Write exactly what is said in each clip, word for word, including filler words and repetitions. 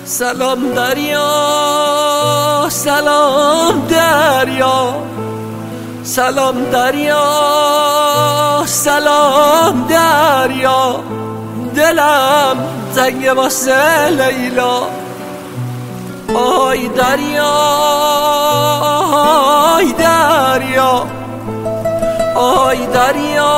سلام دریا، سلام دریا، سلام دریا، سلام دریا. دلم زنگ واسه لیلا. آی دریا، آی دریا، آی دریا،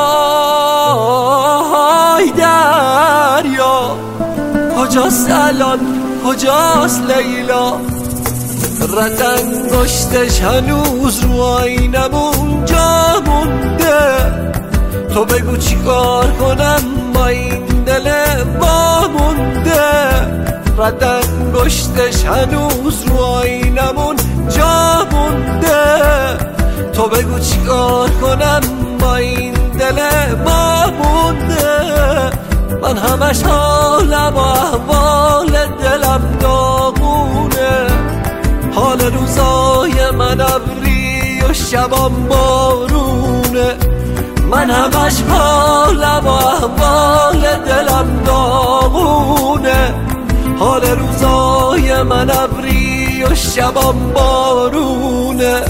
آی دریا. کجاست الان، کجاست لیلا؟ رد انگشتش هنوز رو آینمون جا مونده. تو بگو چی کار کنم با این دل با مونده. رد انگشتش هنوز رو آینمون جا مونده. تو بگو چی کار کنم با این دل با مونده. من همش حالم و احوال دلم داغونه. حال روزای من ابری و شبام بارونه. من همش حالم و احوال دلم داغونه. حال روزای من ابری و شبام بارونه.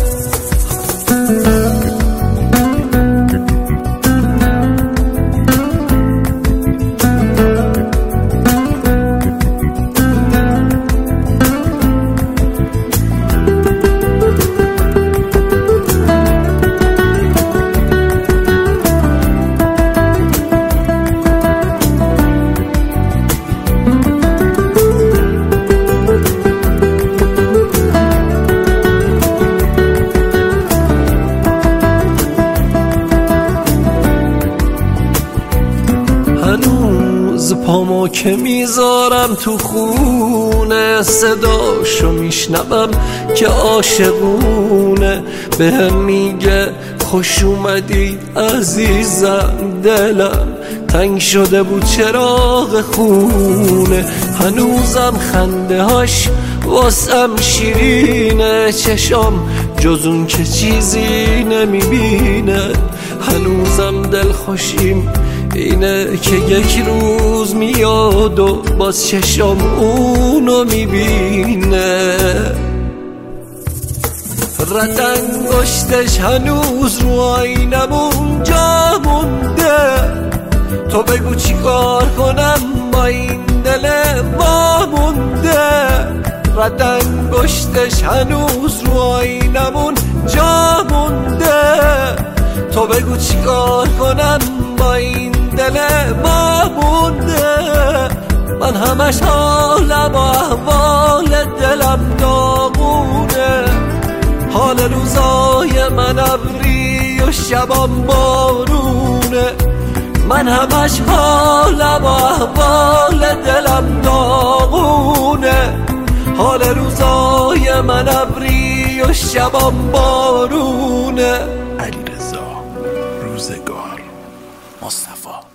هنوز پامو که میذارم تو خونه، صداشو میشنوم که عاشقونه. بهم میگه خوش اومدی عزیزم، دلم تنگ شده بود چراغ خونه. هنوزم خنده هاش واسم شیرینه، چشام جز اون که چیزی نمیبینه. هنوزم دل خوشیم اینه که یک روز میاد و باز چشام اونو میبینه. رد انگشتش هنوز رو آینمون جا مونده. تو بگو چی کار کنم با این دل با مونده. رد انگشتش هنوز رو آینمون جا مونده. تو بگو چی کار کنم با این دل ما مونده. من همش حالم و احوال دلم داغونه. حال روزای من ابری و شبام بارونه. من همش حالم و احوال دلم داغونه. حال روزای من ابری و شبام بارونه. علیرضا روزگار، مصطفی.